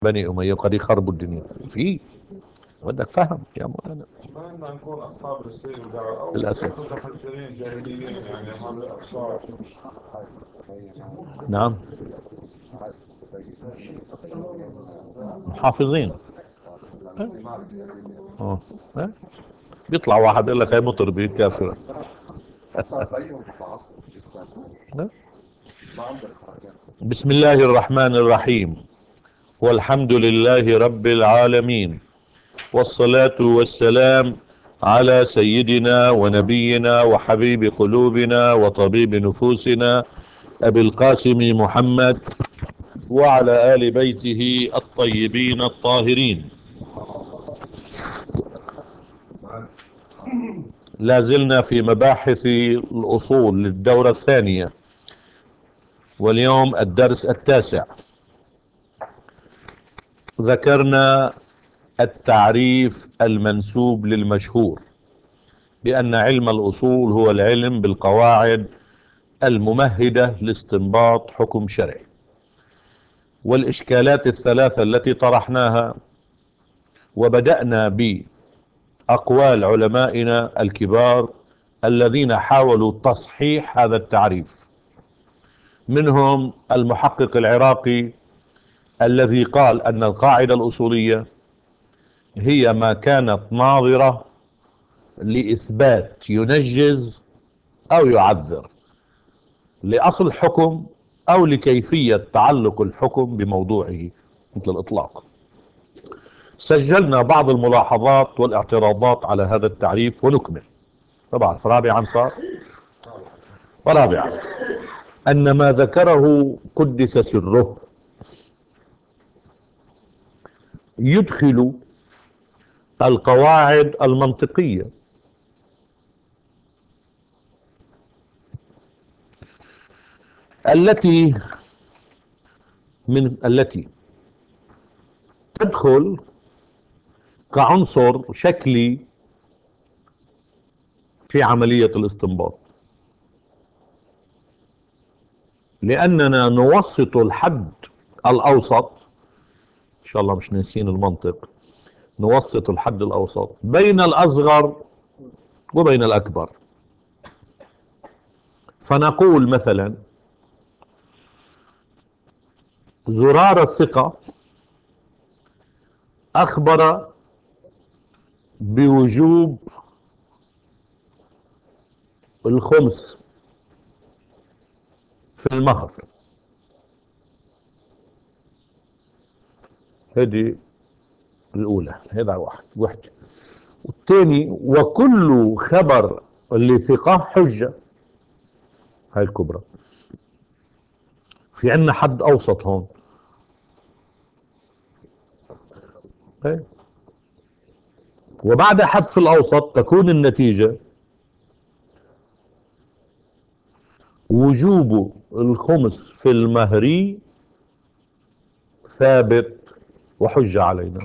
بني أمية وقد يخربوا الدنيا في. بدك فهم يا مولانا. ما لنا نكون أصحاب السير والدعوة أو للأسف. متفكرين جاهليين، يعني هذا الأبصار. نعم. حافظين. اه. اه. بيطلع واحد يقول لك هي مطربي كافرة. بسم الله الرحمن الرحيم. والحمد لله رب العالمين، والصلاة والسلام على سيدنا ونبينا وحبيب قلوبنا وطبيب نفوسنا أبي القاسم محمد وعلى آل بيته الطيبين الطاهرين. لا زلنا في مباحث الأصول للدورة الثانية، واليوم الدرس التاسع. ذكرنا التعريف المنسوب للمشهور بأن علم الأصول هو العلم بالقواعد الممهدة لاستنباط حكم شرعي، والإشكالات الثلاثة التي طرحناها، وبدأنا بأقوال علمائنا الكبار الذين حاولوا تصحيح هذا التعريف. منهم المحقق العراقي الذي قال أن القاعدة الأصولية هي ما كانت ناظرة لإثبات ينجز أو يعذر، لأصل الحكم أو لكيفية تعلق الحكم بموضوعه، مثل الإطلاق. سجلنا بعض الملاحظات والاعتراضات على هذا التعريف ونكمل. طبعا رابعا صار. ورابعا أن ما ذكره قدس سره يدخل القواعد المنطقية التي التي تدخل كعنصر شكلي في عملية الاستنباط، لأننا نوسط الحد الأوسط. إن شاء الله مش ناسين المنطق. نوسط الحد الأوسط بين الأصغر وبين الأكبر. فنقول مثلا زرار الثقة أخبر بوجوب الخمس في المهر. هذه الأولى، هذا واحد. والثاني وكل خبر لثقة حجة. هاي الكبرى. في عندنا حد أوسط هون. هاي. وبعد حذف الأوسط تكون النتيجة وجوب الخمس في المهري ثابت وحجة علينا.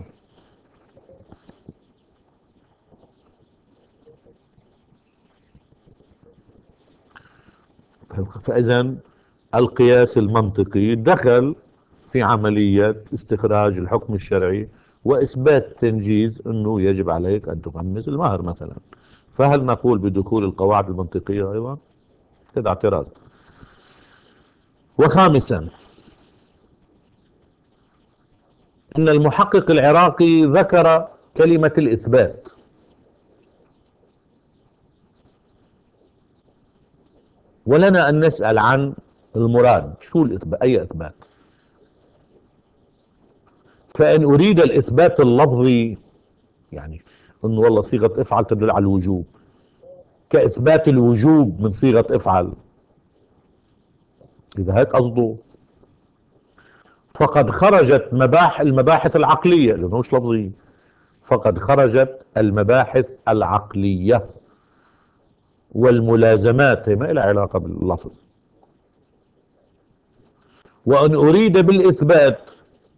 فإذا القياس المنطقي دخل في عملية استخراج الحكم الشرعي وإثبات تنجيز أنه يجب عليك أن تخمس المهر مثلا. فهل نقول بدخول القواعد المنطقية أيضا؟ هذا اعتراض. وخامسا أن المحقق العراقي ذكر كلمة الإثبات، ولنا أن نسأل عن المراد. شو الإثبات؟ أي إثبات؟ فإن أريد الإثبات اللفظي، يعني أنه والله صيغة افعل تدل على الوجوب، كإثبات الوجوب من صيغة افعل، إذا هيك قصده فقد خرجت المباحث العقلية، لأنه مش لفظية. فقد خرجت المباحث العقلية والملازمات، هي ما لها علاقة باللفظ. وأن أريد بالإثبات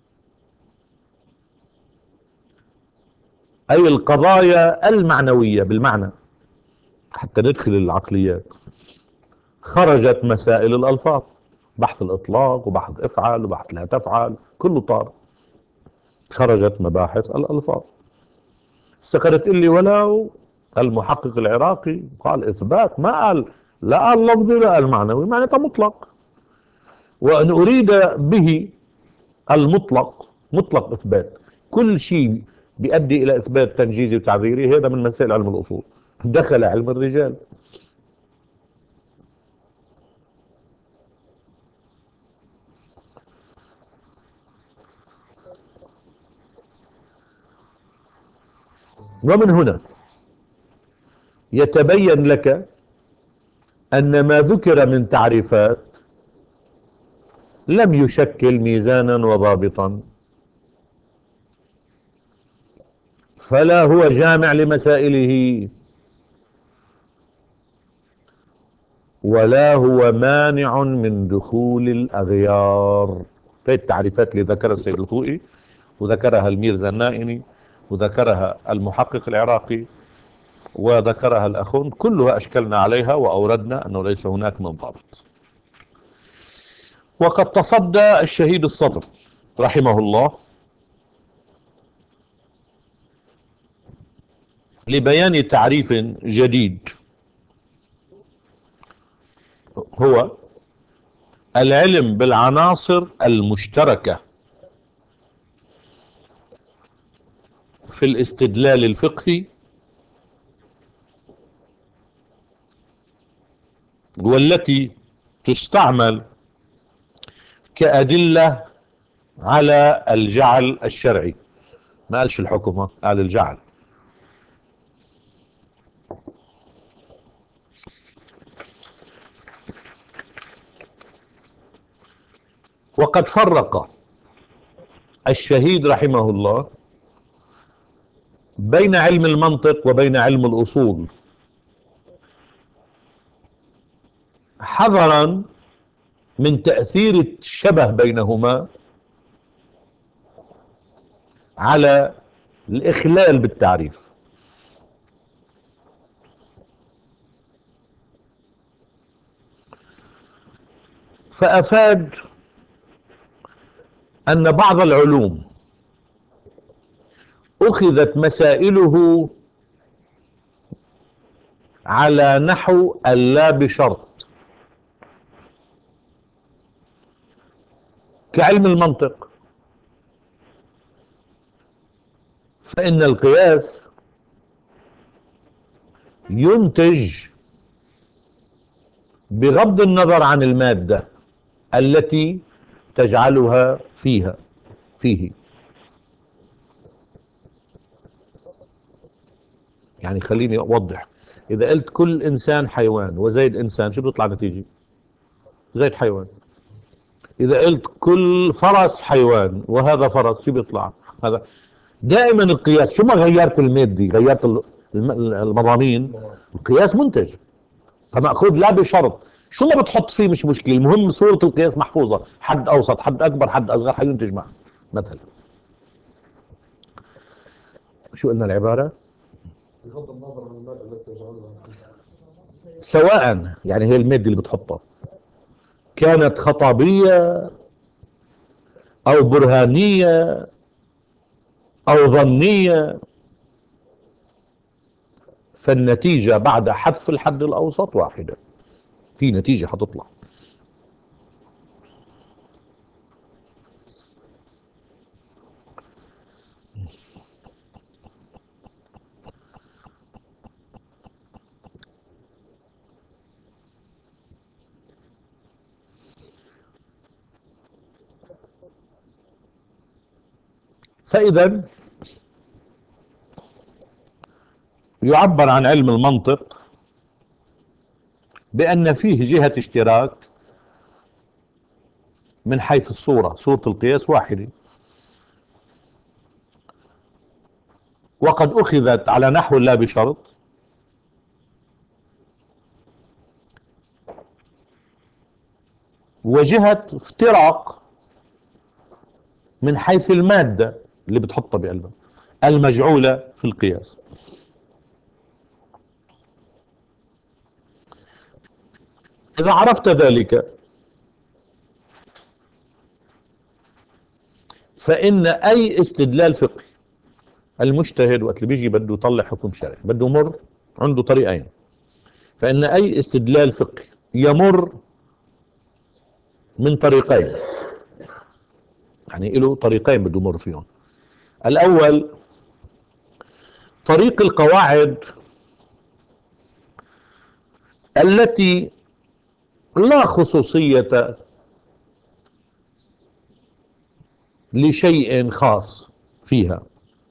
أي القضايا المعنوية بالمعنى، حتى ندخل العقليات، خرجت مسائل الألفاظ، بحث الإطلاق وبحث افعل وبحث لا تفعل، كله طار. خرجت مباحث الألفاظ. سكرت لي ولو المحقق العراقي قال إثبات، ما قال لا قال لفظي لا قال معنوي، معناتها مطلق. وأن أريد به المطلق مطلق إثبات كل شيء بيؤدي إلى إثبات تنجيزي وتعذيري، هذا من مسائل علم الأصول، دخل علم الرجال. ومن هنا يتبين لك أن ما ذكر من تعريفات لم يشكل ميزانا وضابطا، فلا هو جامع لمسائله ولا هو مانع من دخول الأغيار. هي التعريفات اللي ذكرها السيد الخوئي وذكرها الميرزا النائني وذكرها المحقق العراقي وذكرها الأخون، كلها أشكلنا عليها وأوردنا أنه ليس هناك من ضابط. وقد تصدى الشهيد الصدر رحمه الله لبيان تعريف جديد، هو العلم بالعناصر المشتركة في الاستدلال الفقهي والتي تستعمل كأدلة على الجعل الشرعي. ما قالش الحكم، قال الجعل. وقد فرق الشهيد رحمه الله بين علم المنطق وبين علم الأصول حذرا من تأثير الشبه بينهما على الإخلال بالتعريف. فأفاد أن بعض العلوم أخذت مسائله على نحو اللا بشرط، كعلم المنطق، فإن القياس ينتج بغض النظر عن المادة التي تجعلها فيه. يعني خليني أوضح، إذا قلت كل إنسان حيوان وزيد إنسان، شو بيطلع نتيجة؟ زيد حيوان. إذا قلت كل فرس حيوان وهذا فرس، شو بيطلع؟ هذا. دائما القياس شو ما غيرت المادة، غيرت المضامين، القياس منتج. فمأخوذ لا بشرط، شو ما بتحط فيه مش مشكلة، المهم صورة القياس محفوظة، حد أوسط حد أكبر حد أصغر حينتج معه. مثلا شو قلنا العبارة؟ بغض النظر عن المادة التي يجعلها فيها. سواء يعني هي المادة اللي بتحطها كانت خطابية أو برهانية أو ظنية، فالنتيجة بعد حذف الحد الأوسط واحدة، في نتيجة حتطلع. فإذا يعبر عن علم المنطق بأن فيه جهة اشتراك من حيث الصورة، صورة القياس واحدة، وقد أخذت على نحو لا بشرط، وجهة افتراق من حيث المادة اللي بتحطها بقلبها المجعولة في القياس. إذا عرفت ذلك فإن أي استدلال فقهي المجتهد وقت اللي بيجي بده يطلع حكم شرعي بده يمر عنده طريقين. فإن أي استدلال فقهي يمر من طريقين، يعني له طريقين بده يمر فيهم. الأول طريق القواعد التي لا خصوصية لشيء خاص فيها،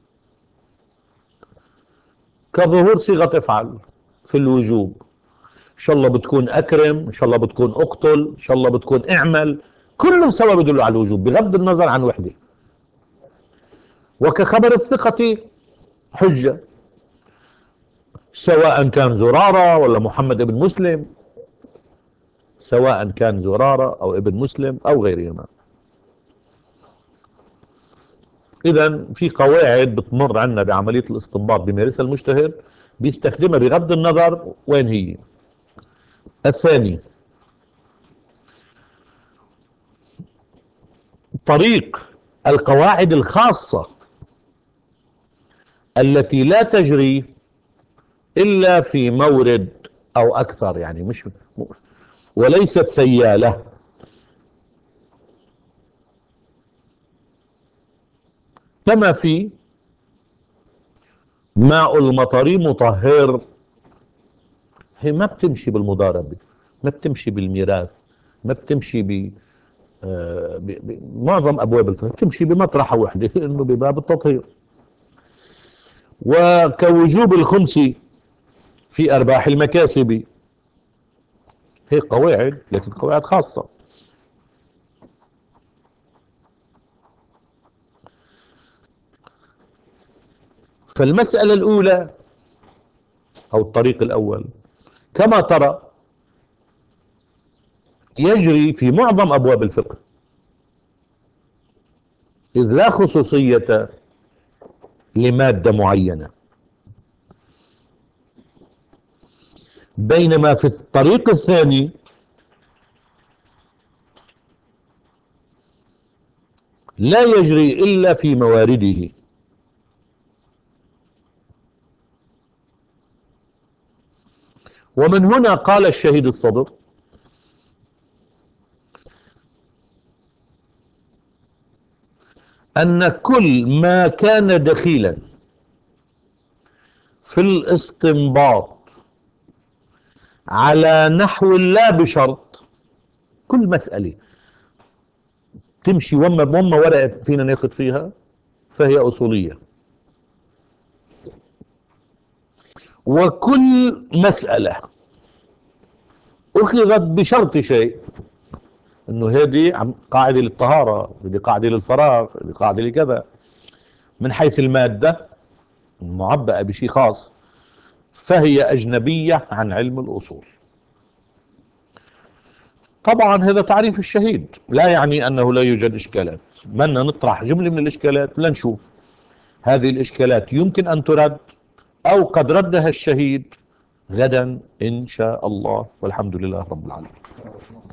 كظهور صيغة افعل في الوجوب، ان شاء الله بتكون اكرم، ان شاء الله بتكون اقتل، ان شاء الله بتكون اعمل، كلهم سوا بدلوا على الوجوب بغض النظر عن وحده. وكخبر الثقة حجة، سواء كان زرارة ولا محمد ابن مسلم، سواء كان زرارة او ابن مسلم او غيرهما. اذا في قواعد بتمر عنا بعملية الاستنباط بيمارسها المجتهد بيستخدمها بغض النظر وين هي. الثاني طريق القواعد الخاصة التي لا تجري إلا في مورد أو أكثر، يعني مش وليست سيالة. كما في ماء المطر مطهر، هي ما بتمشي بالمضاربة، ما بتمشي بالميراث، ما بتمشي معظم أبواب الفقه بتمشي بمطرحة واحدة إنه بباب التطهير. وكوجوب الخمس في أرباح المكاسب، هي قواعد لكن قواعد خاصة. فالمسألة الأولى أو الطريق الأول كما ترى يجري في معظم أبواب الفقه، إذ لا خصوصية لمادة معينة. بينما في الطريق الثاني لا يجري إلا في موارده. ومن هنا قال الشهيد الصدر: أن كل ما كان دخيلا في الاستنباط على نحو لا بشرط، كل مسألة تمشي وما ورقة فينا ناخذ فيها فهي أصولية. وكل مسألة أخذت بشرط شيء، انه هذه قاعدة للطهارة، هذه قاعدة للفراغ، هذه قاعدة لكذا، من حيث المادة معبأة بشيء خاص، فهي أجنبية عن علم الأصول. طبعا هذا تعريف الشهيد، لا يعني أنه لا يوجد إشكالات، بدنا نطرح جملة من الإشكالات لنشوف هذه الإشكالات يمكن أن ترد أو قد ردها الشهيد غدا إن شاء الله، والحمد لله رب العالمين.